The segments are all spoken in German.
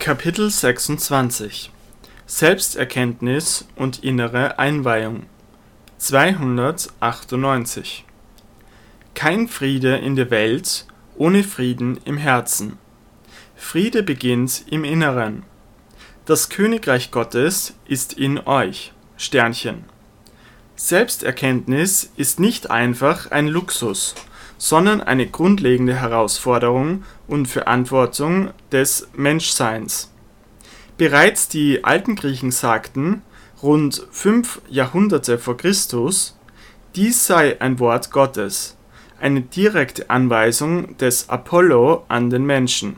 Kapitel 26 Selbsterkenntnis und innere Einweihung 298 Kein Friede in der Welt ohne Frieden im Herzen. Friede beginnt im Inneren. Das Königreich Gottes ist in euch. Sternchen. Selbsterkenntnis ist nicht einfach ein Luxus, sondern eine grundlegende Herausforderung und Verantwortung des Menschseins. Bereits die alten Griechen sagten, rund 5 Jahrhunderte vor Christus, dies sei ein Wort Gottes, eine direkte Anweisung des Apollo an den Menschen.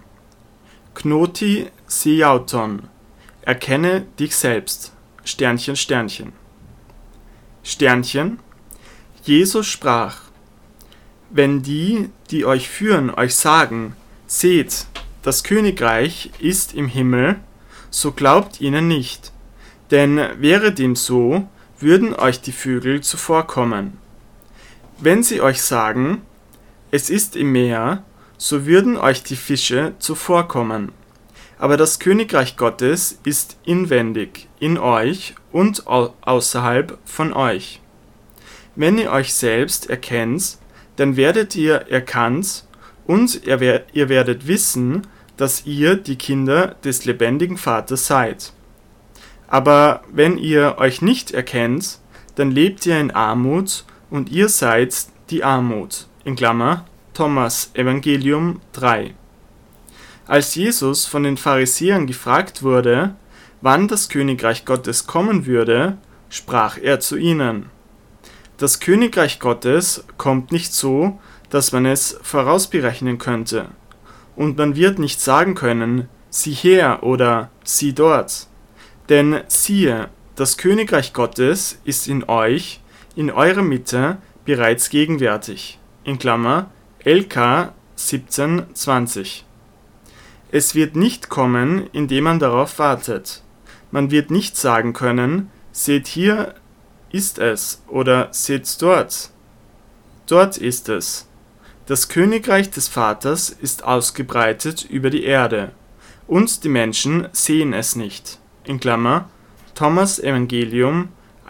Gnoti seiouton, erkenne dich selbst. Sternchen, Sternchen. Sternchen, Jesus sprach: Wenn die, die euch führen, euch sagen, seht, das Königreich ist im Himmel, so glaubt ihnen nicht, denn wäre dem so, würden euch die Vögel zuvorkommen. Wenn sie euch sagen, es ist im Meer, so würden euch die Fische zuvorkommen. Aber das Königreich Gottes ist inwendig, in euch und außerhalb von euch. Wenn ihr euch selbst erkennt, dann werdet ihr erkannt und ihr werdet wissen, dass ihr die Kinder des lebendigen Vaters seid. Aber wenn ihr euch nicht erkennt, dann lebt ihr in Armut und ihr seid die Armut. In Klammer, Thomas Evangelium 3. Als Jesus von den Pharisäern gefragt wurde, wann das Königreich Gottes kommen würde, sprach er zu ihnen: Das Königreich Gottes kommt nicht so, dass man es vorausberechnen könnte. Und man wird nicht sagen können, sieh her oder sieh dort. Denn siehe, das Königreich Gottes ist in euch, in eurer Mitte, bereits gegenwärtig. In Klammer, LK 17,20. Es wird nicht kommen, indem man darauf wartet. Man wird nicht sagen können, seht hier ist es oder seht dort. Dort ist es. Das Königreich des Vaters ist ausgebreitet über die Erde, und die Menschen sehen es nicht. In Klammer, Thomas Evangelium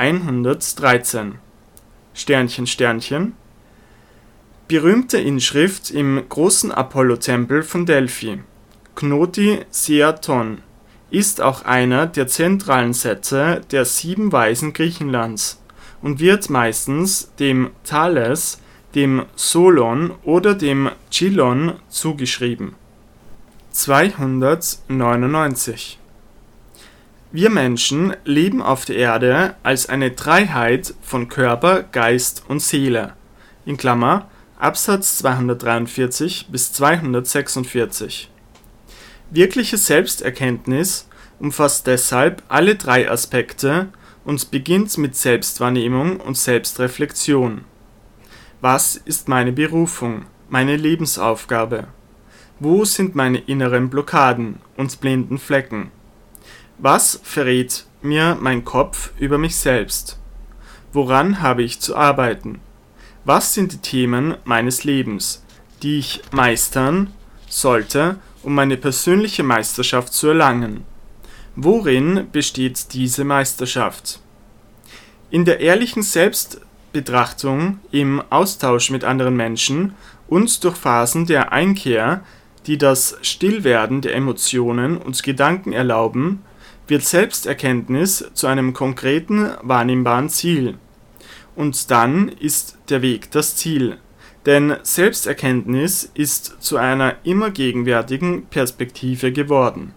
113. Sternchen, Sternchen. Berühmte Inschrift im großen Apollo-Tempel von Delphi. Gnoti seiouton ist auch einer der zentralen Sätze der 7 Weisen Griechenlands und wird meistens dem Thales, dem Solon oder dem Chilon zugeschrieben. 299. Wir Menschen leben auf der Erde als eine Dreiheit von Körper, Geist und Seele. In Klammer, Absatz 243 bis 246. Wirkliche Selbsterkenntnis umfasst deshalb alle 3 Aspekte und beginnt mit Selbstwahrnehmung und Selbstreflexion. Was ist meine Berufung, meine Lebensaufgabe? Wo sind meine inneren Blockaden und blinden Flecken? Was verrät mir mein Kopf über mich selbst? Woran habe ich zu arbeiten? Was sind die Themen meines Lebens, die ich meistern sollte, um meine persönliche Meisterschaft zu erlangen? Worin besteht diese Meisterschaft? In der ehrlichen Selbstbetrachtung, im Austausch mit anderen Menschen und durch Phasen der Einkehr, die das Stillwerden der Emotionen und Gedanken erlauben, wird Selbsterkenntnis zu einem konkreten, wahrnehmbaren Ziel. Und dann ist der Weg das Ziel, denn Selbsterkenntnis ist zu einer immer gegenwärtigen Perspektive geworden.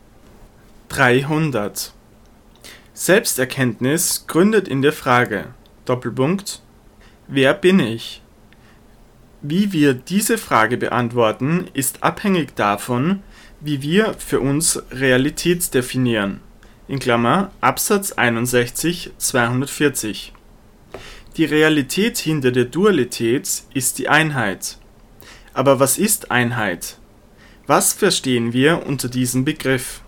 300. Selbsterkenntnis gründet in der Frage: Doppelpunkt, wer bin ich? Wie wir diese Frage beantworten, ist abhängig davon, wie wir für uns Realität definieren. In Klammer, Absatz 61, 240. Die Realität hinter der Dualität ist die Einheit. Aber was ist Einheit? Was verstehen wir unter diesem Begriff?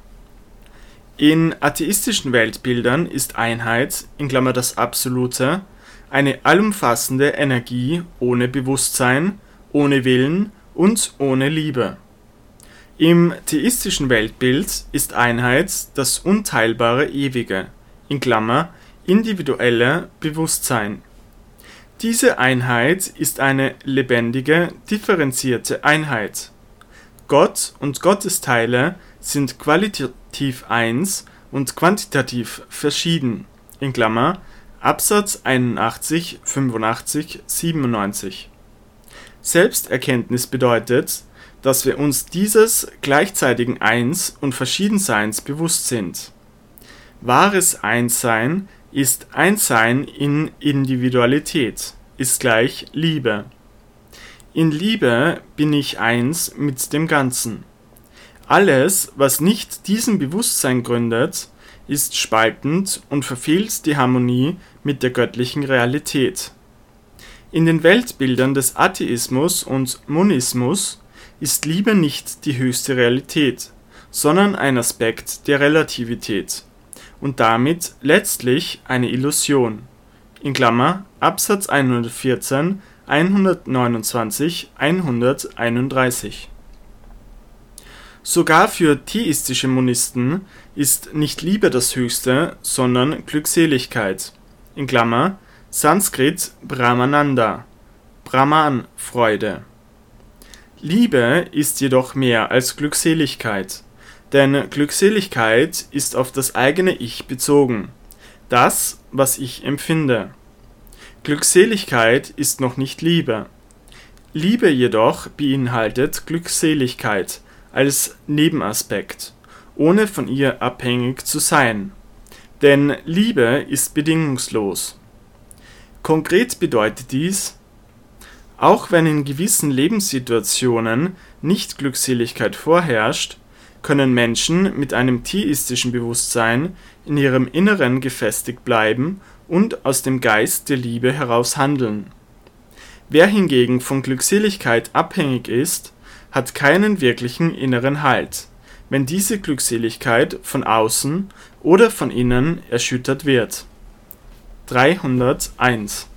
In atheistischen Weltbildern ist Einheit, in Klammer das Absolute, eine allumfassende Energie ohne Bewusstsein, ohne Willen und ohne Liebe. Im theistischen Weltbild ist Einheit das unteilbare Ewige in Klammer individuelle Bewusstsein. Diese Einheit ist eine lebendige, differenzierte Einheit. Gott und Gottesteile sind qualitativ eins und quantitativ verschieden in Klammer Absatz 81, 85, 97. Selbsterkenntnis bedeutet, dass wir uns dieses gleichzeitigen Eins und Verschiedenseins bewusst sind. Wahres Einssein ist Einssein in Individualität, ist gleich Liebe. In Liebe bin ich eins mit dem Ganzen. Alles, was nicht diesem Bewusstsein gründet, ist spaltend und verfehlt die Harmonie mit der göttlichen Realität. In den Weltbildern des Atheismus und Monismus ist Liebe nicht die höchste Realität, sondern ein Aspekt der Relativität und damit letztlich eine Illusion. In Klammer Absatz 114, 129, 131. Sogar für theistische Monisten ist nicht Liebe das Höchste, sondern Glückseligkeit. In Klammer Sanskrit Brahmananda, Brahman-Freude. Liebe ist jedoch mehr als Glückseligkeit, denn Glückseligkeit ist auf das eigene Ich bezogen, das, was ich empfinde. Glückseligkeit ist noch nicht Liebe. Liebe jedoch beinhaltet Glückseligkeit als Nebenaspekt, ohne von ihr abhängig zu sein. Denn Liebe ist bedingungslos. Konkret bedeutet dies, auch wenn in gewissen Lebenssituationen nicht Glückseligkeit vorherrscht, können Menschen mit einem theistischen Bewusstsein in ihrem Inneren gefestigt bleiben und aus dem Geist der Liebe heraus handeln. Wer hingegen von Glückseligkeit abhängig ist, hat keinen wirklichen inneren Halt, wenn diese Glückseligkeit von außen oder von innen erschüttert wird. 301.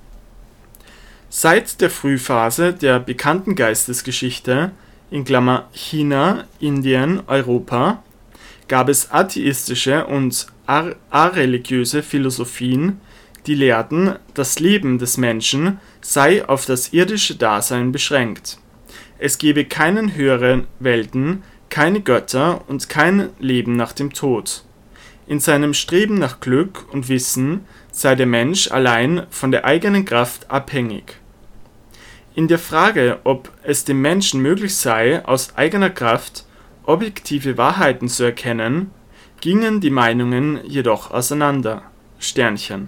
Seit der Frühphase der bekannten Geistesgeschichte in Klammer China, Indien, Europa gab es atheistische und areligiöse Philosophien, die lehrten, das Leben des Menschen sei auf das irdische Dasein beschränkt. Es gebe keinen höheren Welten, keine Götter und kein Leben nach dem Tod. In seinem Streben nach Glück und Wissen sei der Mensch allein von der eigenen Kraft abhängig. In der Frage, ob es dem Menschen möglich sei, aus eigener Kraft objektive Wahrheiten zu erkennen, gingen die Meinungen jedoch auseinander. Sternchen.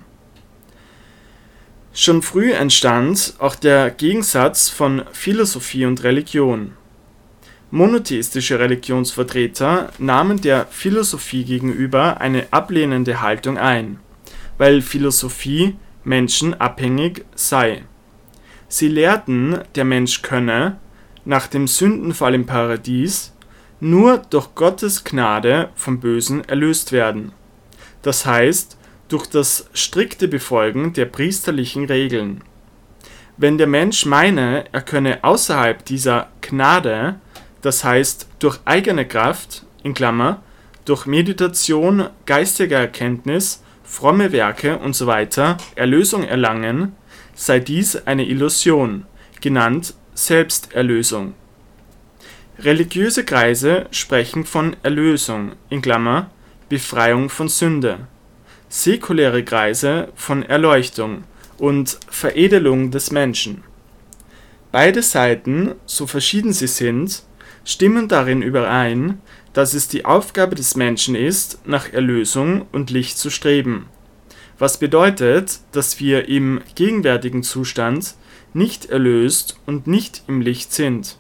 Schon früh entstand auch der Gegensatz von Philosophie und Religion. Monotheistische Religionsvertreter nahmen der Philosophie gegenüber eine ablehnende Haltung ein, weil Philosophie menschenabhängig sei. Sie lehrten, der Mensch könne, nach dem Sündenfall im Paradies, nur durch Gottes Gnade vom Bösen erlöst werden. Das heißt, durch das strikte Befolgen der priesterlichen Regeln. Wenn der Mensch meine, er könne außerhalb dieser Gnade, das heißt durch eigene Kraft, in Klammer, durch Meditation, geistige Erkenntnis, fromme Werke usw. Erlösung erlangen, sei dies eine Illusion, genannt Selbsterlösung. Religiöse Kreise sprechen von Erlösung, in Klammer, Befreiung von Sünde. Säkuläre Kreise von Erleuchtung und Veredelung des Menschen. Beide Seiten, so verschieden sie sind, stimmen darin überein, dass es die Aufgabe des Menschen ist, nach Erlösung und Licht zu streben, was bedeutet, dass wir im gegenwärtigen Zustand nicht erlöst und nicht im Licht sind.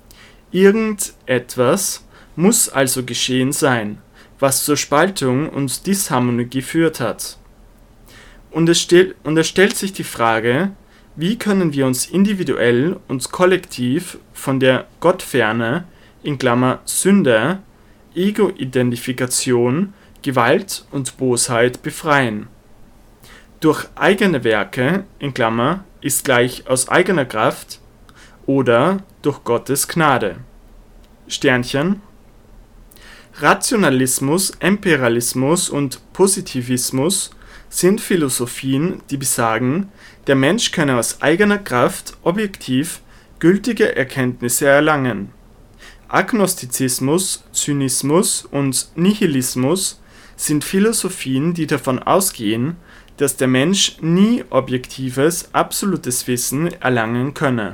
Irgendetwas muss also geschehen sein, was zur Spaltung und Disharmonie geführt hat. Und es stellt sich die Frage, wie können wir uns individuell und kollektiv von der Gottferne, in Klammer Sünde, Ego-Identifikation, Gewalt und Bosheit befreien? Durch eigene Werke, in Klammer, ist gleich aus eigener Kraft, oder durch Gottes Gnade. Sternchen. Rationalismus, Empiralismus und Positivismus sind Philosophien, die besagen, der Mensch könne aus eigener Kraft objektiv gültige Erkenntnisse erlangen. Agnostizismus, Zynismus und Nihilismus sind Philosophien, die davon ausgehen, dass der Mensch nie objektives, absolutes Wissen erlangen könne.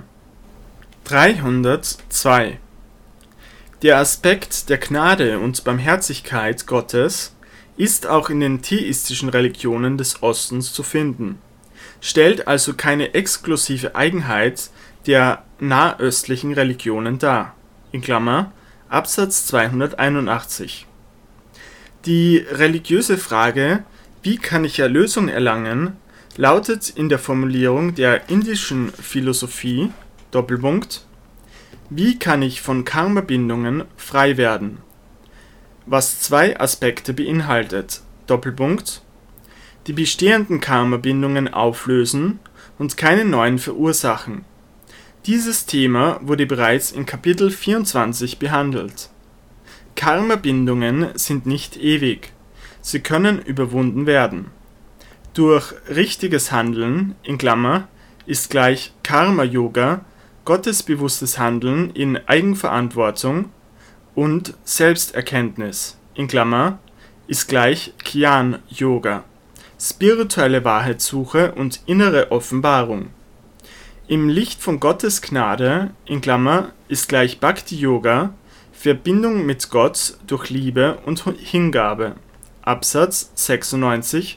302. Der Aspekt der Gnade und Barmherzigkeit Gottes ist auch in den theistischen Religionen des Ostens zu finden, stellt also keine exklusive Eigenheit der nahöstlichen Religionen dar. In Klammer, Absatz 281. Die religiöse Frage, wie kann ich Erlösung erlangen, lautet in der Formulierung der indischen Philosophie, Doppelpunkt, wie kann ich von Karma-Bindungen frei werden? Was zwei Aspekte beinhaltet, Doppelpunkt, die bestehenden Karma-Bindungen auflösen und keine neuen verursachen. Dieses Thema wurde bereits in Kapitel 24 behandelt. Karma-Bindungen sind nicht ewig, sie können überwunden werden. Durch richtiges Handeln, in Klammer, ist gleich Karma-Yoga, gottesbewusstes Handeln in Eigenverantwortung, und Selbsterkenntnis, in Klammer, ist gleich Jnana-Yoga, spirituelle Wahrheitssuche und innere Offenbarung. Im Licht von Gottes Gnade, in Klammer, ist gleich Bhakti-Yoga, Verbindung mit Gott durch Liebe und Hingabe. Absatz 96,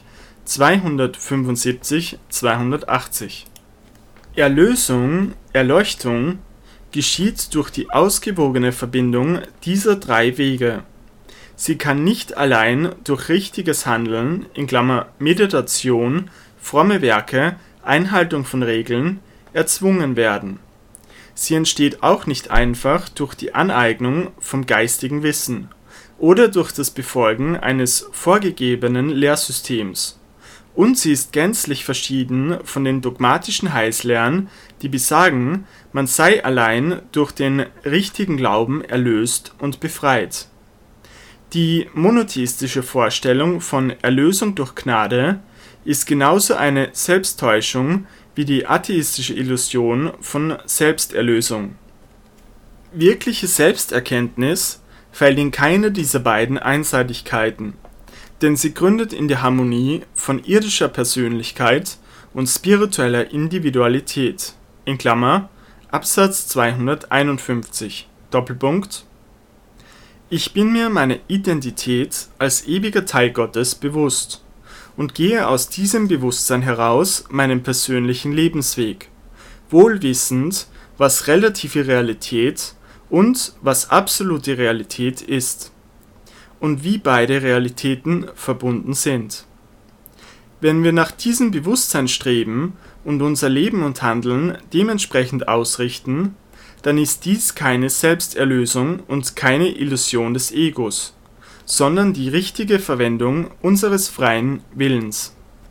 275, 280. Erlösung, Erleuchtung geschieht durch die ausgewogene Verbindung dieser drei Wege. Sie kann nicht allein durch richtiges Handeln, in Klammer Meditation, fromme Werke, Einhaltung von Regeln, erzwungen werden. Sie entsteht auch nicht einfach durch die Aneignung vom geistigen Wissen oder durch das Befolgen eines vorgegebenen Lehrsystems. Und sie ist gänzlich verschieden von den dogmatischen Heilslehren, die besagen, man sei allein durch den richtigen Glauben erlöst und befreit. Die monotheistische Vorstellung von Erlösung durch Gnade ist genauso eine Selbsttäuschung wie die atheistische Illusion von Selbsterlösung. Wirkliche Selbsterkenntnis fällt in keine dieser beiden Einseitigkeiten, denn sie gründet in der Harmonie von irdischer Persönlichkeit und spiritueller Individualität, in Klammer, Absatz 251, Doppelpunkt. Ich bin mir meiner Identität als ewiger Teil Gottes bewusst und gehe aus diesem Bewusstsein heraus meinen persönlichen Lebensweg, wohl wissend, was relative Realität und was absolute Realität ist und wie beide Realitäten verbunden sind. Wenn wir nach diesem Bewusstsein streben und unser Leben und Handeln dementsprechend ausrichten, dann ist dies keine Selbsterlösung und keine Illusion des Egos, sondern die richtige Verwendung unseres freien Willens.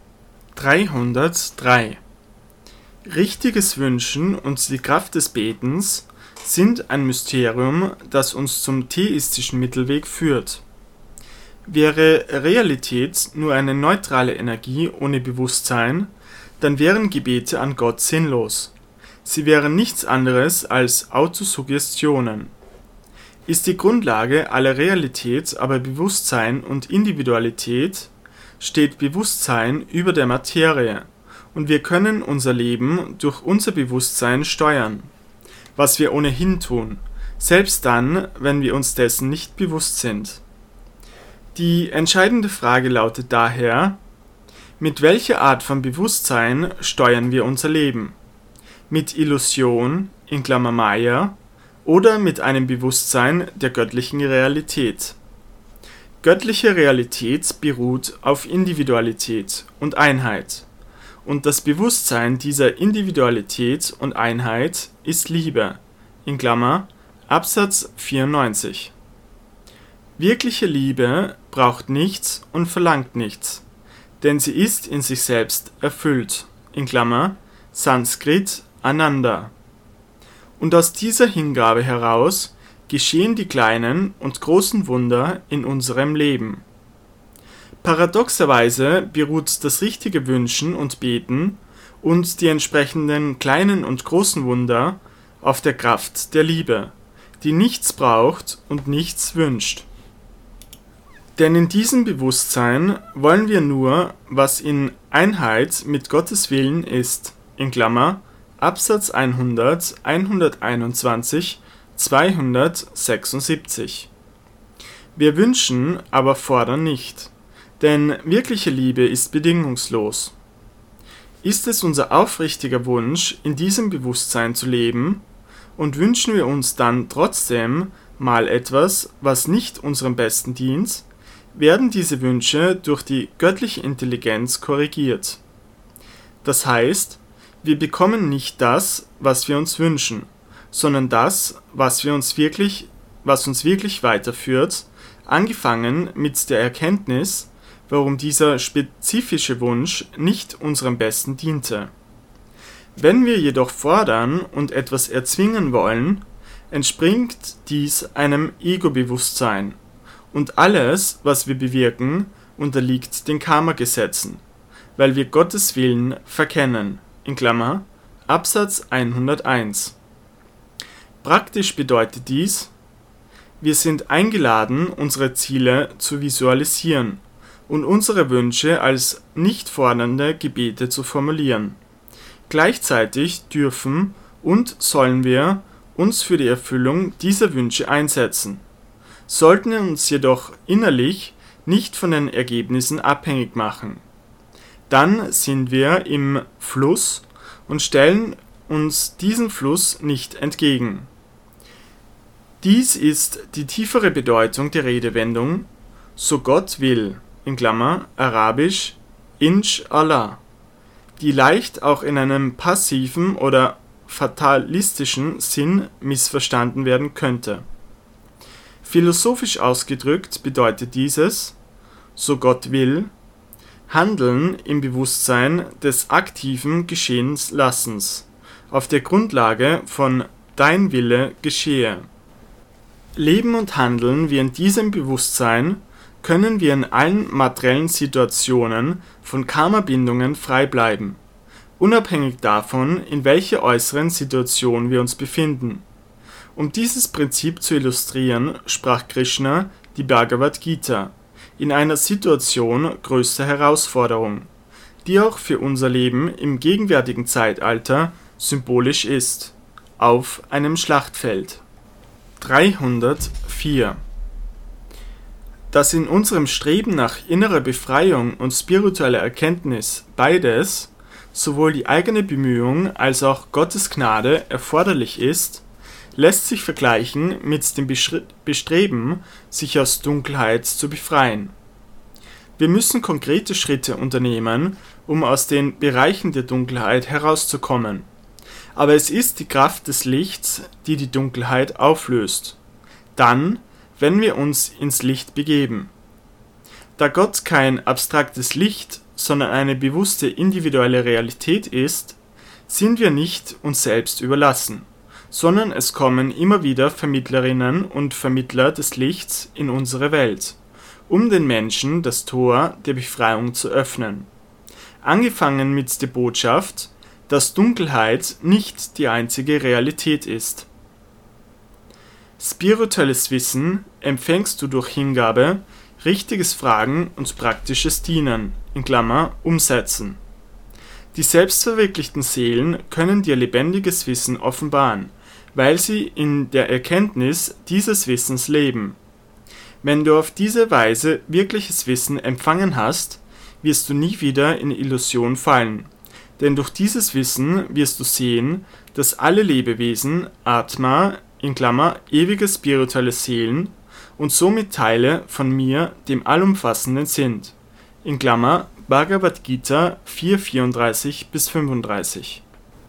303. Richtiges Wünschen und die Kraft des Betens sind ein Mysterium, das uns zum theistischen Mittelweg führt. Wäre Realität nur eine neutrale Energie ohne Bewusstsein, dann wären Gebete an Gott sinnlos. Sie wären nichts anderes als Autosuggestionen. Ist die Grundlage aller Realität aber Bewusstsein und Individualität, steht Bewusstsein über der Materie und wir können unser Leben durch unser Bewusstsein steuern, was wir ohnehin tun, selbst dann, wenn wir uns dessen nicht bewusst sind. Die entscheidende Frage lautet daher, mit welcher Art von Bewusstsein steuern wir unser Leben? Mit Illusion, in Klammer Maya, oder mit einem Bewusstsein der göttlichen Realität? Göttliche Realität beruht auf Individualität und Einheit, und das Bewusstsein dieser Individualität und Einheit ist Liebe, in Klammer Absatz 94. Wirkliche Liebe braucht nichts und verlangt nichts, denn sie ist in sich selbst erfüllt, in Klammer Sanskrit Ananda. Und aus dieser Hingabe heraus geschehen die kleinen und großen Wunder in unserem Leben. Paradoxerweise beruht das richtige Wünschen und Beten und die entsprechenden kleinen und großen Wunder auf der Kraft der Liebe, die nichts braucht und nichts wünscht. Denn in diesem Bewusstsein wollen wir nur, was in Einheit mit Gottes Willen ist, in Klammer, Absatz 100, 121, 276. Wir wünschen, aber fordern nicht, denn wirkliche Liebe ist bedingungslos. Ist es unser aufrichtiger Wunsch, in diesem Bewusstsein zu leben, und wünschen wir uns dann trotzdem mal etwas, was nicht unserem Besten dient, werden diese Wünsche durch die göttliche Intelligenz korrigiert. Das heißt, wir bekommen nicht das, was wir uns wünschen, sondern das, was uns wirklich weiterführt, angefangen mit der Erkenntnis, warum dieser spezifische Wunsch nicht unserem Besten diente. Wenn wir jedoch fordern und etwas erzwingen wollen, entspringt dies einem Ego-Bewusstsein, und alles, was wir bewirken, unterliegt den Karma-Gesetzen, weil wir Gottes Willen verkennen, in Klammer, Absatz 101. Praktisch bedeutet dies, wir sind eingeladen, unsere Ziele zu visualisieren und unsere Wünsche als nicht fordernde Gebete zu formulieren. Gleichzeitig dürfen und sollen wir uns für die Erfüllung dieser Wünsche einsetzen, sollten uns jedoch innerlich nicht von den Ergebnissen abhängig machen. Dann sind wir im Fluss und stellen uns diesem Fluss nicht entgegen. Dies ist die tiefere Bedeutung der Redewendung "so Gott will", in Klammer, arabisch Inschallah, die leicht auch in einem passiven oder fatalistischen Sinn missverstanden werden könnte. Philosophisch ausgedrückt bedeutet dieses, so Gott will, Handeln im Bewusstsein des aktiven Geschehenlassens, auf der Grundlage von Dein Wille geschehe. Leben und handeln wir in diesem Bewusstsein, können wir in allen materiellen Situationen von Karma-Bindungen frei bleiben, unabhängig davon, in welcher äußeren Situation wir uns befinden. Um dieses Prinzip zu illustrieren, sprach Krishna die Bhagavad Gita in einer Situation größter Herausforderung, die auch für unser Leben im gegenwärtigen Zeitalter symbolisch ist, auf einem Schlachtfeld. 304. Dass in unserem Streben nach innerer Befreiung und spiritueller Erkenntnis beides, sowohl die eigene Bemühung als auch Gottes Gnade erforderlich ist, lässt sich vergleichen mit dem Bestreben, sich aus Dunkelheit zu befreien. Wir müssen konkrete Schritte unternehmen, um aus den Bereichen der Dunkelheit herauszukommen. Aber es ist die Kraft des Lichts, die die Dunkelheit auflöst. Dann, wenn wir uns ins Licht begeben. Da Gott kein abstraktes Licht, sondern eine bewusste individuelle Realität ist, sind wir nicht uns selbst überlassen, sondern es kommen immer wieder Vermittlerinnen und Vermittler des Lichts in unsere Welt, um den Menschen das Tor der Befreiung zu öffnen. Angefangen mit der Botschaft, dass Dunkelheit nicht die einzige Realität ist. Spirituelles Wissen empfängst du durch Hingabe, richtiges Fragen und praktisches Dienen, in Klammer, Umsetzen. Die selbstverwirklichten Seelen können dir lebendiges Wissen offenbaren, weil sie in der Erkenntnis dieses Wissens leben. Wenn du auf diese Weise wirkliches Wissen empfangen hast, wirst du nie wieder in Illusion fallen, denn durch dieses Wissen wirst du sehen, dass alle Lebewesen Atma, in Klammer, ewige spirituelle Seelen und somit Teile von mir, dem Allumfassenden sind, in Klammer, Bhagavad Gita 4,34-35.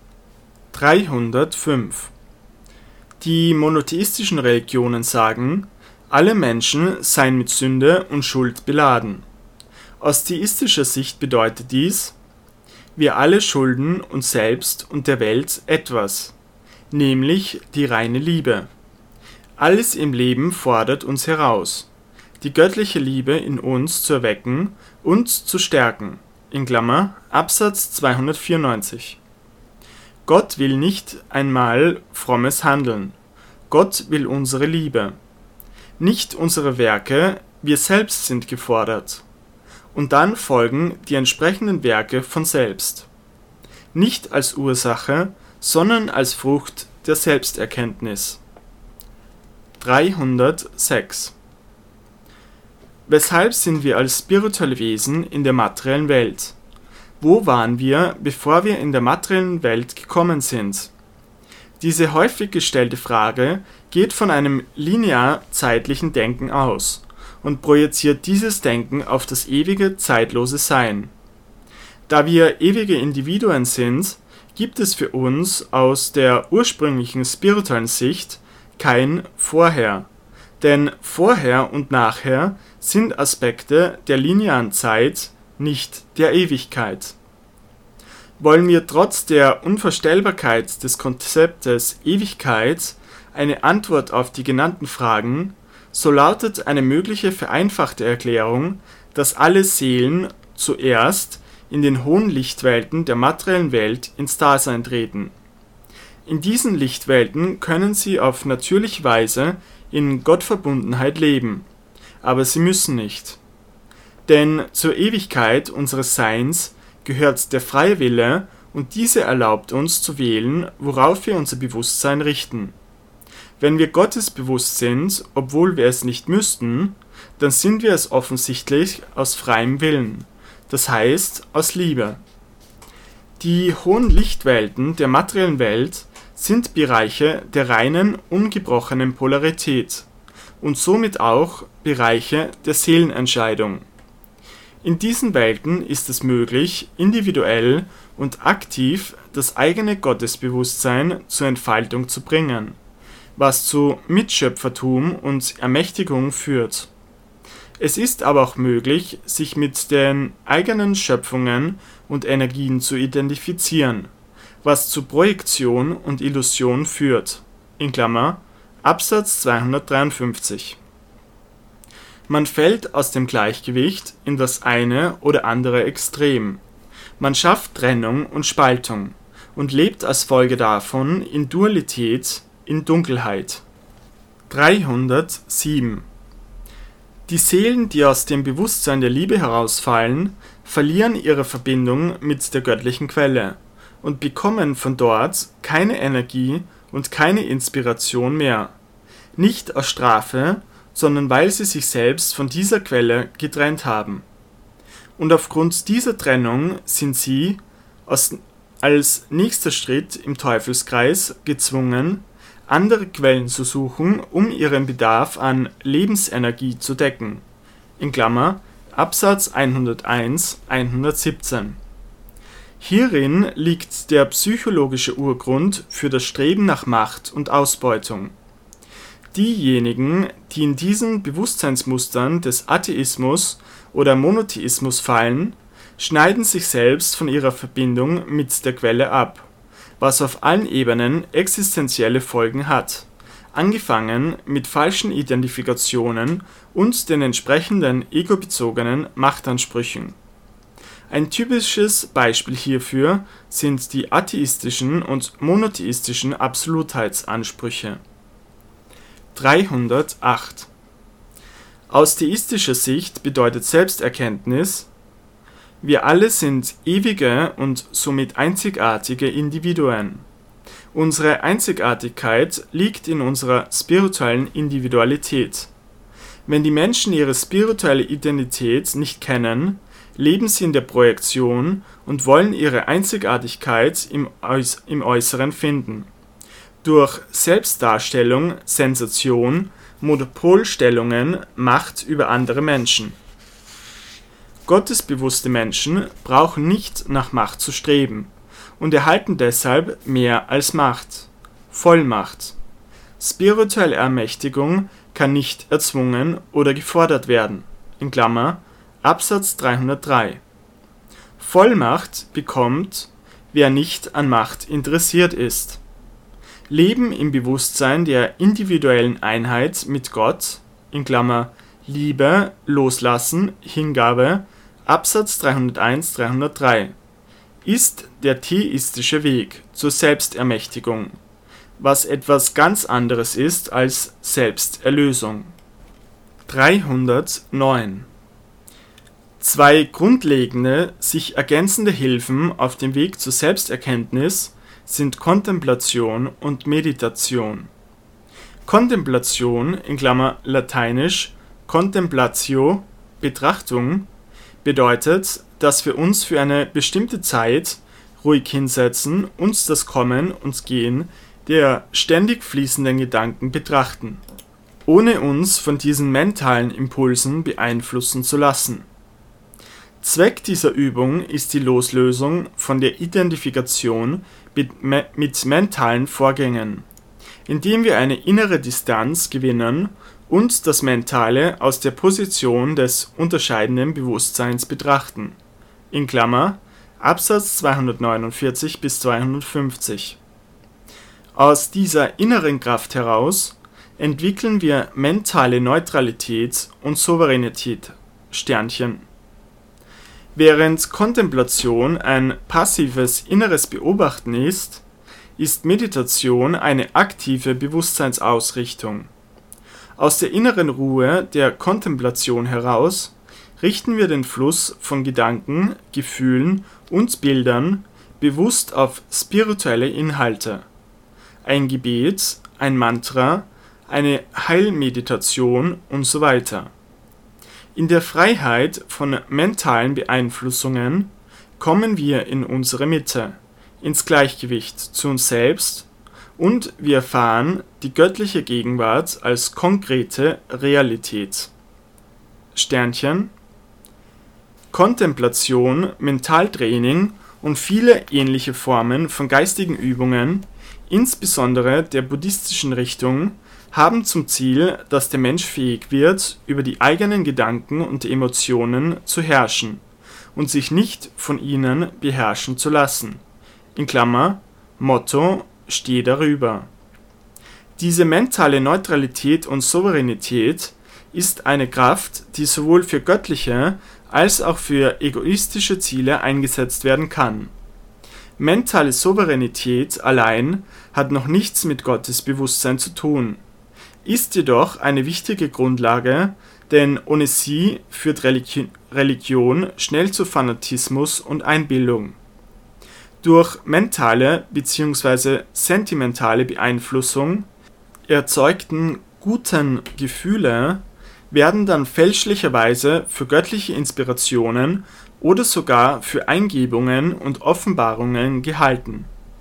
305. Die monotheistischen Religionen sagen, alle Menschen seien mit Sünde und Schuld beladen. Aus theistischer Sicht bedeutet dies, wir alle schulden uns selbst und der Welt etwas, nämlich die reine Liebe. Alles im Leben fordert uns heraus, die göttliche Liebe in uns zu erwecken und zu stärken. Absatz 294. Gott will nicht einmal frommes Handeln. Gott will unsere Liebe. Nicht unsere Werke, wir selbst sind gefordert. Und dann folgen die entsprechenden Werke von selbst. Nicht als Ursache, sondern als Frucht der Selbsterkenntnis. 306. Weshalb sind wir als spirituelle Wesen in der materiellen Welt? Wo waren wir, bevor wir in der materiellen Welt gekommen sind? Diese häufig gestellte Frage geht von einem linear-zeitlichen Denken aus und projiziert dieses Denken auf das ewige, zeitlose Sein. Da wir ewige Individuen sind, gibt es für uns aus der ursprünglichen spirituellen Sicht kein Vorher. Denn Vorher und Nachher sind Aspekte der linearen Zeit, nicht der Ewigkeit. Wollen wir trotz der Unvorstellbarkeit des Konzeptes Ewigkeit eine Antwort auf die genannten Fragen, so lautet eine mögliche vereinfachte Erklärung, dass alle Seelen zuerst in den hohen Lichtwelten der materiellen Welt ins Dasein treten. In diesen Lichtwelten können sie auf natürliche Weise in Gottverbundenheit leben, aber sie müssen nicht. Denn zur Ewigkeit unseres Seins gehört der freie Wille und diese erlaubt uns zu wählen, worauf wir unser Bewusstsein richten. Wenn wir Gottes bewusst sind, obwohl wir es nicht müssten, dann sind wir es offensichtlich aus freiem Willen, das heißt aus Liebe. Die hohen Lichtwelten der materiellen Welt sind Bereiche der reinen, ungebrochenen Polarität und somit auch Bereiche der Seelenentscheidung. In diesen Welten ist es möglich, individuell und aktiv das eigene Gottesbewusstsein zur Entfaltung zu bringen, was zu Mitschöpfertum und Ermächtigung führt. Es ist aber auch möglich, sich mit den eigenen Schöpfungen und Energien zu identifizieren, was zu Projektion und Illusion führt. Absatz 253. Man fällt aus dem Gleichgewicht in das eine oder andere Extrem. Man schafft Trennung und Spaltung und lebt als Folge davon in Dualität, in Dunkelheit. 307. Die Seelen, die aus dem Bewusstsein der Liebe herausfallen, verlieren ihre Verbindung mit der göttlichen Quelle und bekommen von dort keine Energie und keine Inspiration mehr. Nicht aus Strafe, sondern weil sie sich selbst von dieser Quelle getrennt haben. Und aufgrund dieser Trennung sind sie als nächster Schritt im Teufelskreis gezwungen, andere Quellen zu suchen, um ihren Bedarf an Lebensenergie zu decken. Absatz 101, 117. Hierin liegt der psychologische Urgrund für das Streben nach Macht und Ausbeutung. Diejenigen, die in diesen Bewusstseinsmustern des Atheismus oder Monotheismus fallen, schneiden sich selbst von ihrer Verbindung mit der Quelle ab, was auf allen Ebenen existenzielle Folgen hat, angefangen mit falschen Identifikationen und den entsprechenden egobezogenen Machtansprüchen. Ein typisches Beispiel hierfür sind die atheistischen und monotheistischen Absolutheitsansprüche. 308. Aus theistischer Sicht bedeutet Selbsterkenntnis: Wir alle sind ewige und somit einzigartige Individuen. Unsere Einzigartigkeit liegt in unserer spirituellen Individualität. Wenn die Menschen ihre spirituelle Identität nicht kennen, leben sie in der Projektion und wollen ihre Einzigartigkeit im Äußeren finden. Durch Selbstdarstellung, Sensation, Monopolstellungen, Macht über andere Menschen. Gottesbewusste Menschen brauchen nicht nach Macht zu streben und erhalten deshalb mehr als Macht, Vollmacht. Spirituelle Ermächtigung kann nicht erzwungen oder gefordert werden. Absatz 303. Vollmacht bekommt, wer nicht an Macht interessiert ist. leben im Bewusstsein der individuellen Einheit mit Gott in Klammer Liebe, Loslassen, Hingabe, Absatz 301, 303, ist der theistische Weg zur Selbstermächtigung, was etwas ganz anderes ist als Selbsterlösung. 309. Zwei grundlegende, sich ergänzende Hilfen auf dem Weg zur Selbsterkenntnis sind Kontemplation und Meditation. Kontemplation in Klammer lateinisch contemplatio, Betrachtung, bedeutet, dass wir uns für eine bestimmte Zeit ruhig hinsetzen, uns das Kommen und Gehen der ständig fließenden Gedanken betrachten, ohne uns von diesen mentalen Impulsen beeinflussen zu lassen. Zweck dieser Übung ist die Loslösung von der Identifikation mit mentalen Vorgängen, indem wir eine innere Distanz gewinnen und das Mentale aus der Position des unterscheidenden Bewusstseins betrachten. In Klammer Absatz 249 bis 250. Aus dieser inneren Kraft heraus entwickeln wir mentale Neutralität und Souveränität. Sternchen. Während Kontemplation ein passives inneres Beobachten ist, ist Meditation eine aktive Bewusstseinsausrichtung. Aus der inneren Ruhe der Kontemplation heraus richten wir den Fluss von Gedanken, Gefühlen und Bildern bewusst auf spirituelle Inhalte. Ein Gebet, ein Mantra, eine Heilmeditation und so weiter. In der Freiheit von mentalen Beeinflussungen kommen wir in unsere Mitte, ins Gleichgewicht zu uns selbst, und wir erfahren die göttliche Gegenwart als konkrete Realität. Sternchen. Kontemplation, Mentaltraining und viele ähnliche Formen von geistigen Übungen, insbesondere der buddhistischen Richtung, haben zum Ziel, dass der Mensch fähig wird, über die eigenen Gedanken und Emotionen zu herrschen und sich nicht von ihnen beherrschen zu lassen. In Klammer Motto: Steh darüber. Diese mentale Neutralität und Souveränität ist eine Kraft, die sowohl für göttliche als auch für egoistische Ziele eingesetzt werden kann. Mentale Souveränität allein hat noch nichts mit Gottes Bewusstsein zu tun, ist jedoch eine wichtige Grundlage, denn ohne sie führt Religion schnell zu Fanatismus und Einbildung. Durch mentale bzw. sentimentale Beeinflussung erzeugten guten Gefühle werden dann fälschlicherweise für göttliche Inspirationen oder sogar für Eingebungen und Offenbarungen gehalten.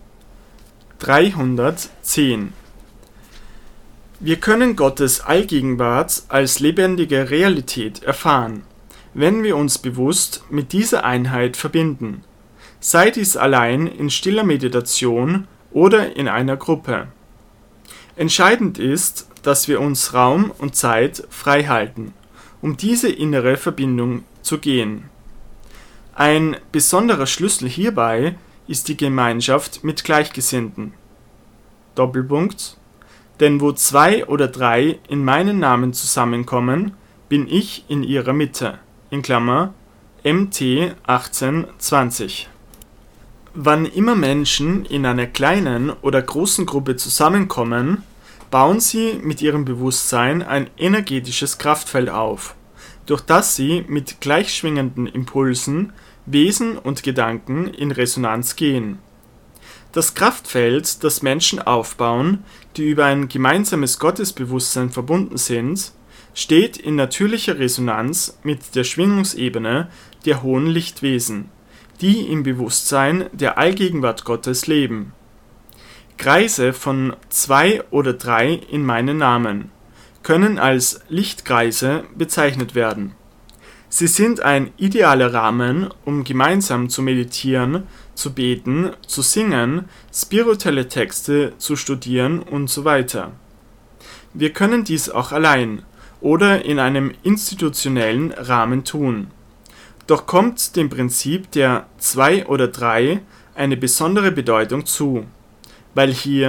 310. Wir können Gottes Allgegenwart als lebendige Realität erfahren, wenn wir uns bewusst mit dieser Einheit verbinden, sei dies allein in stiller Meditation oder in einer Gruppe. Entscheidend ist, dass wir uns Raum und Zeit frei halten, um diese innere Verbindung zu gehen. Ein besonderer Schlüssel hierbei ist die Gemeinschaft mit Gleichgesinnten. Doppelpunkt. Denn wo 2 oder 3 in meinen Namen zusammenkommen, bin ich in ihrer Mitte. In Klammer MT 1820. Wann immer Menschen in einer kleinen oder großen Gruppe zusammenkommen, bauen sie mit ihrem Bewusstsein ein energetisches Kraftfeld auf, durch das sie mit gleichschwingenden Impulsen, Wesen und Gedanken in Resonanz gehen. Das Kraftfeld, das Menschen aufbauen, die über ein gemeinsames Gottesbewusstsein verbunden sind, steht in natürlicher Resonanz mit der Schwingungsebene der hohen Lichtwesen, die im Bewusstsein der Allgegenwart Gottes leben. Kreise von 2 oder 3 in meinen Namen können als Lichtkreise bezeichnet werden. Sie sind ein idealer Rahmen, um gemeinsam zu meditieren, zu beten, zu singen, spirituelle Texte zu studieren und so weiter. Wir können dies auch allein oder in einem institutionellen Rahmen tun. Doch kommt dem Prinzip der 2 oder 3 eine besondere Bedeutung zu, weil hier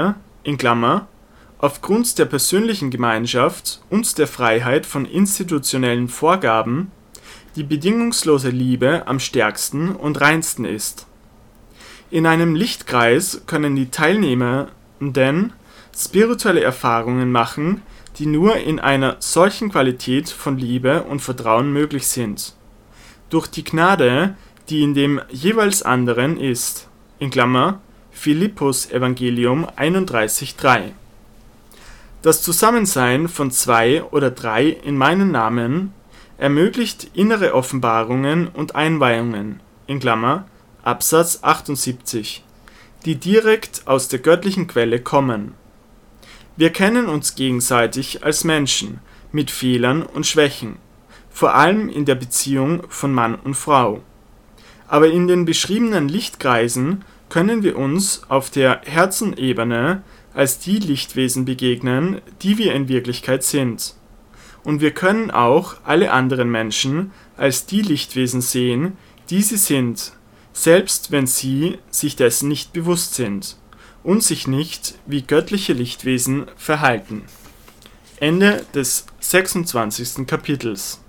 in Klammer, aufgrund der persönlichen Gemeinschaft und der Freiheit von institutionellen Vorgaben die bedingungslose Liebe am stärksten und reinsten ist. In einem Lichtkreis können die Teilnehmenden spirituelle Erfahrungen machen, die nur in einer solchen Qualität von Liebe und Vertrauen möglich sind. Durch die Gnade, die in dem jeweils anderen ist. In Klammer, Philippus Evangelium 31,3. Das Zusammensein von 2 oder 3 in meinem Namen ermöglicht innere Offenbarungen und Einweihungen, in Klammer, Absatz 78, die direkt aus der göttlichen Quelle kommen. Wir kennen uns gegenseitig als Menschen mit Fehlern und Schwächen, vor allem in der Beziehung von Mann und Frau. Aber in den beschriebenen Lichtkreisen können wir uns auf der Herzenebene als die Lichtwesen begegnen, die wir in Wirklichkeit sind. Und wir können auch alle anderen Menschen als die Lichtwesen sehen, die sie sind, selbst wenn sie sich dessen nicht bewusst sind und sich nicht wie göttliche Lichtwesen verhalten. Ende des 26. Kapitels.